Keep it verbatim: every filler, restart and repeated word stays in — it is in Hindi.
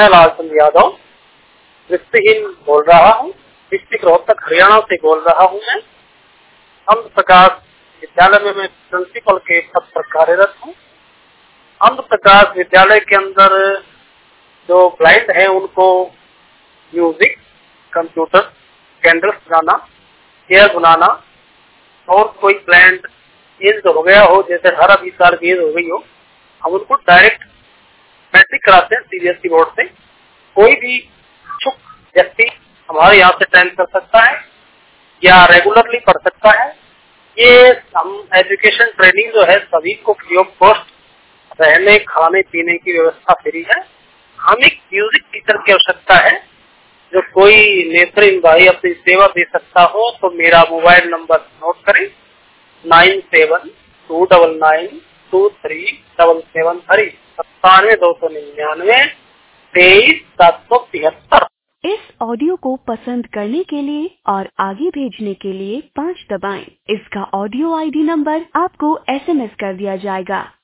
लालचंद यादव दृष्टिहीन बोल रहा हूँ। डिस्ट्रिक्ट रोहतक हरियाणा से बोल रहा हूँ। मैं आंध्र प्रकाश विद्यालय में मैं प्रिंसिपल के पद पर कार्यरत हूँ। आंध्र प्रकाश विद्यालय के अंदर जो ब्लाइंड है उनको म्यूजिक, कंप्यूटर, कैंडल्स बनाना, चेयर बनाना, और कोई ब्लाइंड एज हो गया हो, जैसे अठारह बीस साल की एज हो गई हो, हम उनको डायरेक्ट मैट्रिक कराते हैं सीबीएसई बोर्ड से। कोई भी इच्छुक व्यक्ति हमारे यहाँ से ट्रेन कर सकता है या रेगुलरली पढ़ सकता है। ये हम एजुकेशन ट्रेनिंग जो है सभी को फ्री ऑफ कॉस्ट, रहने खाने पीने की व्यवस्था फ्री है। हम एक म्यूजिक टीचर की आवश्यकता है। जो कोई नेत्रहीन भाई अपनी सेवा दे सकता हो तो मेरा मोबाइल नंबर नोट करें, nine seven two double nine two three double seven three सत्तानवे दो सौ निन्यानवे तेईस सात सौ तिहत्तर। इस ऑडियो को पसंद करने के लिए और आगे भेजने के लिए पाँच दबाएं। इसका ऑडियो आईडी नंबर आपको एसएमएस कर दिया जाएगा।